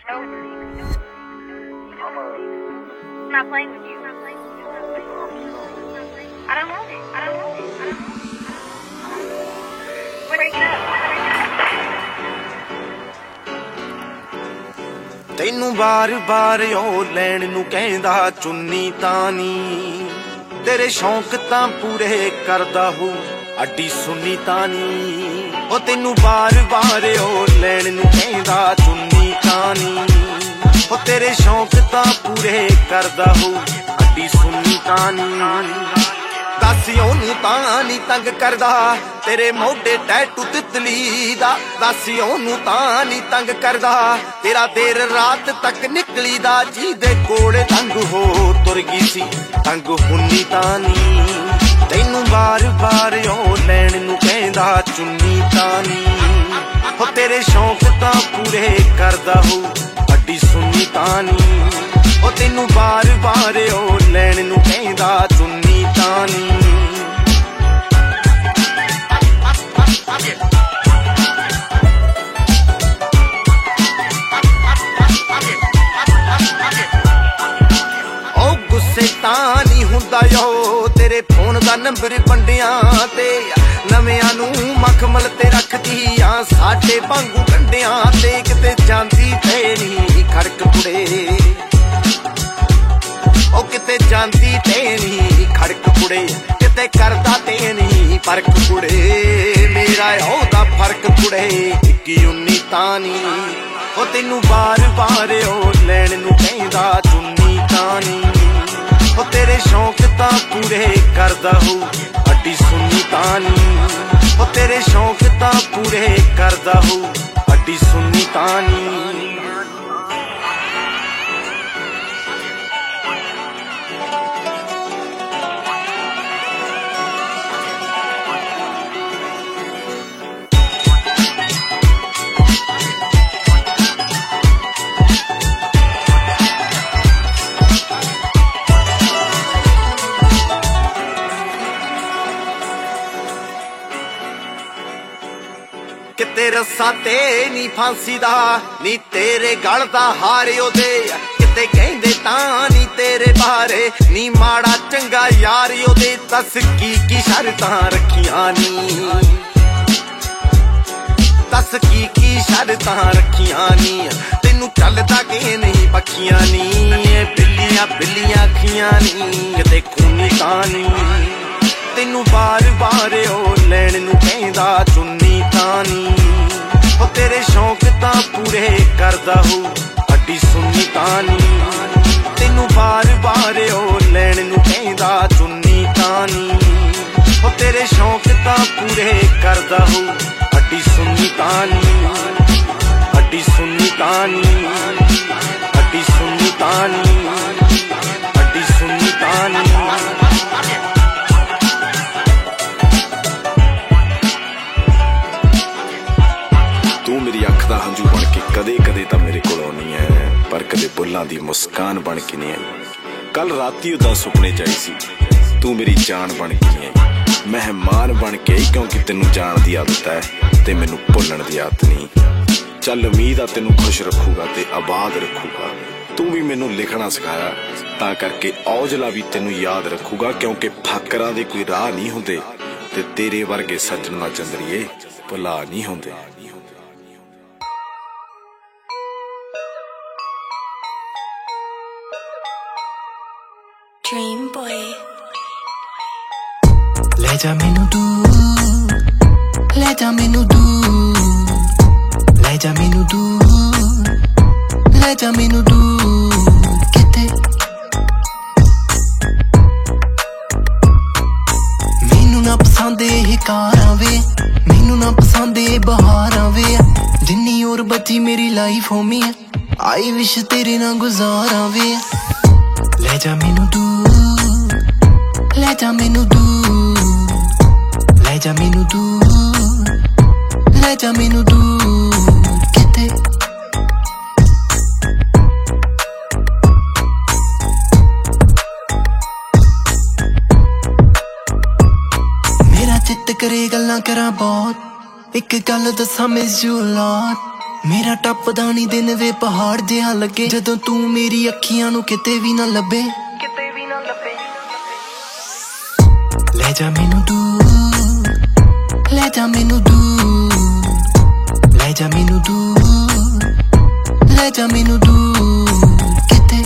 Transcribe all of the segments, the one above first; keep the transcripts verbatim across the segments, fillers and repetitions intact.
over. I'm not playing with you. I don't want it. I don't want it. I don't want it. We're breaking up. ਤੈਨੂੰ ਬਾਰ ਬਾਰ ਉਹ ਲੈਣ ਨੂੰ ਕਹਿੰਦਾ ਚੁੰਨੀ ਤਾਨੀ ਤੇਰੇ ਸ਼ੌਂਕ ਤਾਂ ਪੂਰੇ ਕਰਦਾ ਹੂੰ ਅੱਡੀ ਸੁੰਨੀ ਤਾਨੀ ਉਹ ਤੈਨੂੰ ਬਾਰ ਬਾਰ ਉਹ ਲੈਣ ਨੂੰ ਕਹਿੰਦਾ ਚੁੰਨੀ ਤਾਨੀ ਉਹ ਤੇਰੇ ਸ਼ੌਂਕ ਤਾਂ ਪੂਰੇ ਕਰਦਾ ਹੂੰ ਅੱਡੀ ਸੁੰਨੀ ਤਾਨੀ ਦੱਸ ਉਹਨੂੰ ਤਾਂ ਨੀ ਤੰਗ ਕਰਦਾ ਤੇਰੇ ਮੋਢੇ ਟੈਟੂ ਤਿਤਲੀ ਦਾ ਦੱਸ ਉਹਨੂੰ ਤਾਂ ਨੀ ਤੰਗ ਕਰਦਾ ਤੇਰਾ ਦੇਰ ਰਾਤ ਤੱਕ ਨਿਕਲੀ ਦਾ ਜਿਹਦੇ ਕੋਲ ਤੰਗ ਹੋ ਤੁਰ ਗਈ ਸੀ ਤੰਗ ਹੁੰਨੀ ਤਾਂ ਨੀ ਤੈਨੂੰ ਬਾਰ ਬਾਰ ਉਹ ਲੈਣ ਨੂੰ ਕਹਿੰਦਾ ਚੁੰਨੀ ਤਾਂ ਨੀ ਉਹ ਤੇਰੇ ਸ਼ੌਂਕ ਤਾਂ ਪੂਰੇ ਕਰਦਾ ਹੋ ਅੱਡੀ ਸੁੰਨੀ ਤਾਂ ਨੀ ਉਹ ਤੈਨੂੰ ਬਾਰ ਬਾਰ ਉਹ ਲੈਣ ਨੂੰ ਕਹਿੰਦਾ ਚੁੰਨੀ ਤਾਂ ਨੀ ਤਾਂ ਨੀ ਹੁੰਦਾ ਯੋ ਤੇਰੇ ਫੋਨ ਦਾ ਨੰਬਰ ਵੰਡਿਆਂ ਤੇ ਨਵਿਆਂ ਨੂੰ ਮਖਮਲ ਤੇ ਰੱਖਦੀ ਆ ਸਾਡੇ ਵਾਂਗੂ ਕੰਡਿਆਂ ਤੇ ਕਿਤੇ ਜਾਂਦੀ ਤੇ ਨੀ ਖੜਕ ਕੁੜੇ ਉਹ ਕਿਤੇ ਜਾਂਦੀ ਤੇ ਨੀ ਖੜਕ ਕੁੜੇ ਕਿਤੇ ਕਰਦਾ ਤੇ ਨੀ ਫਰਕ ਕੁੜੇ ਮੇਰਾ ਉਹਦਾ ਫਰਕ ਕੁੜੇ ਇੱਕੀ ਉੱਨੀ ਤਾਂ ਨੀ ਉਹ ਤੈਨੂੰ ਬਾਰ ਬਾਰ ਉਹ ਲੈਣ ਨੂੰ ਕਹਿੰਦਾ ਚੁੰਨੀ ਤਾਂ ਨੀ ਉਹ ਤੇਰੇ ਸ਼ੌਂਕ ਤਾਂ ਪੂਰੇ ਕਰਦਾ ਹੋ ਅੱਡੀ ਸੁੰਨੀ ਤਾਂ ਨੀ ਉਹ ਤੇਰੇ ਸ਼ੌਂਕ ਤਾਂ ਪੂਰੇ ਕਰਦਾ ਹੋ ਅੱਡੀ ਸੁੰਨੀ ਤਾਂ ਨੀ ਕਿਤੇ ਰੱਸਾ ਤੇ ਨੀ ਫਾਂਸੀ ਦਾ ਨੀ ਤੇਰੇ ਗਲ ਦਾ ਹਾਰ ਉਹਦੇ ਕਿਤੇ ਕਹਿੰਦੇ ਤਾਂ ਨੀ ਤੇਰੇ ਬਾਰੇ ਨੀ ਮਾੜਾ ਚੰਗਾ ਯਾਰ ਉਹਦੇ ਦੱਸ ਕੀ ਕੀ ਸ਼ਰਤਾਂ ਰੱਖੀਆਂ ਨੀ ਦੱਸ ਕੀ ਕੀ ਸ਼ਰਤਾਂ ਰੱਖੀਆਂ ਨੀ ਤੈਨੂੰ ਚੱਲਦਾ ਕਿ ਨਹੀਂ ਪੱਖੀਆਂ ਨੀ ਬਿੱਲੀਆਂ ਬਿੱਲੀਆਂ ਅੱਖੀਆਂ ਨੀ ਕਿਤੇ ਖੂਨੀ ਤਾਂ ਨੀ ਤੈਨੂੰ ਬਾਰ ਬਾਰ ਉਹ ਲੈਣ ਨੂੰ ਕਹਿੰਦਾ ਚੁੰਨੀ ਤਾਂ ਨੀ ਉਹ ਤੇਰੇ ਸ਼ੌਂਕ ਤਾਂ ਪੂਰੇ ਕਰਦਾ ਹੋ ਅੱਡੀ ਸੁੰਨੀ ਤਾਂ ਨੀ ਤੈਨੂੰ ਬਾਰ ਬਾਰ ਉਹ ਲੈਣ ਨੂੰ ਕਹਿੰਦਾ ਚੁੰਨੀ ਤਾਂ ਨੀ ਉਹ ਤੇਰੇ ਸ਼ੌਂਕ ਤਾਂ ਪੂਰੇ ਕਰਦਾ ਹੋ ਅੱਡੀ ਸੁੰਨੀ ਤਾਂ ਨੀ ਅੱਡੀ ਸੁੰਨੀ ਤਾਂ ਨੀ ਅੱਡੀ ਸੁੰਨੀ ਤਾਂ ਨੀ ਅੱਡੀ ਸੁੰਨੀ ਤਾਂ ਨੀ ਤੂੰ ਮੇਰੀ ਅੱਖ ਦਾ ਹੰਝੂ ਬਣ ਕੇ ਕਦੇ ਕਦੇ ਤਾਂ ਮੇਰੇ ਕੋਲ ਆਉਣੀ ਐ ਪਰ ਕਦੇ ਬੁੱਲਾਂ ਦੀ ਮੁਸਕਾਨ ਬਣ ਕੇ ਨਹੀਂ ਆਈ ਕੱਲ ਰਾਤੀ ਉਹਦਾ ਸੁਪਨੇ ਚ ਆਈ ਸੀ ਤੂੰ ਮੇਰੀ ਜਾਨ ਬਣ ਕੇ ਨਹੀਂ ਆਈ ਮਹਿਮਾਨ ਬਣ ਕੇ ਆਈ ਕਿਉਂਕਿ ਤੈਨੂੰ ਜਾਣ ਦੀ ਆਦਤ ਐ ਤੇ ਮੈਨੂੰ ਭੁੱਲਣ ਦੀ ਆਦਤ ਨਹੀਂ ਚੱਲ ਉਮੀਦ ਆ ਤੈਨੂੰ ਖੁਸ਼ ਰੱਖੂਗਾ ਤੇ ਆਬਾਦ ਰੱਖੂਗਾ ਤੂੰ ਵੀ ਮੈਨੂੰ ਲਿਖਣਾ ਸਿਖਾਇਆ ਤਾਂ ਕਰਕੇ ਔਜਲਾ ਵੀ ਤੈਨੂੰ ਯਾਦ ਰੱਖੂਗਾ ਕਿਉਂਕਿ ਫਾਕਰਾਂ ਦੇ ਕੋਈ ਰਾਹ ਨਹੀਂ ਹੁੰਦੇ ਤੇ ਤੇਰੇ ਵਰਗੇ ਸੱਜਣ ਨਾ ਚੰਦਰੀਏ ਭੁਲਾ ਨਹੀਂ ਹੁੰਦੇ Dream boy ਲੈ ਜਾ ਮੈਨੂੰ ਦੂਰ ਲੈ ਜਾ ਮੈਨੂੰ ਦੂਰ ਲੈ ਜਾ ਮੈਨੂੰ ਦੂਰ ਲੈ ਜਾ ਮੈਨੂੰ ਦੂਰ ਕਿਤੇ ਮੈਨੂੰ ਨਾ ਪਸੰਦ ਇਹ ਕਾਰਾਂ ਵੇ ਮੈਨੂੰ ਨਾ ਪਸੰਦ ਇਹ ਬਹਾਰਾਂ ਵੇ ਜਿੰਨੀ ਹੋਰ ਬਚੀ ਮੇਰੀ ਲਾਈਫ ਹੋਮੀ ਆਈ ਵਿਸ਼ ਤੇਰੇ ਨਾਲ ਗੁਜ਼ਾਰਾਂ ਵੇ ਲੈ ਜਾ ਮੈਨੂੰ ਦੂਰ ਲੈ ਜਾ ਮੈਨੂੰ ਦੂਰ ਲੈ ਜਾ ਮੈਨੂੰ ਦੂਰ ਲੈ ਜਾ ਮੈਨੂੰ ਦੂਰ ਕਿਤੇ ਮੇਰਾ ਚਿੱਤ ਕਰੇ ਗੱਲਾਂ ਕਰਾਂ ਬਹੁਤ ਇੱਕ ਗੱਲ ਦੱਸਾਂ ਮਿਸ ਯੂ ਲੋਟ ਮੇਰਾ ਟੱਪਦਾ ਨੀ ਦਿਨ ਵੇ ਪਹਾੜ ਜਿਹਾ ਲੱਗੇ ਜਦੋਂ ਤੂੰ ਮੇਰੀ ਅੱਖੀਆਂ ਨੂੰ ਕਿਤੇ ਵੀ ਨਾ ਲੱਭੇ ਕਿਤੇ ਵੀ ਨਾ ਲੱਭੇ ਲੈ ਜਾ ਮੈਨੂੰ ਦੂਰ ਲੈ ਜਾ ਮੈਨੂੰ ਦੂਰ ਲੈ ਜਾ ਮੈਨੂੰ ਦੂਰ ਲੈ ਜਾ ਮੈਨੂੰ ਦੂਰ ਕਿਤੇ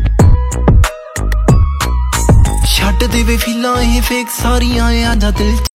ਛੱਡ ਦੇਵੇ ਫਿਲਾਂ ਇਹ ਫੇਕ ਸਾਰੀਆਂ ਆ ਜਾ ਦਿਲ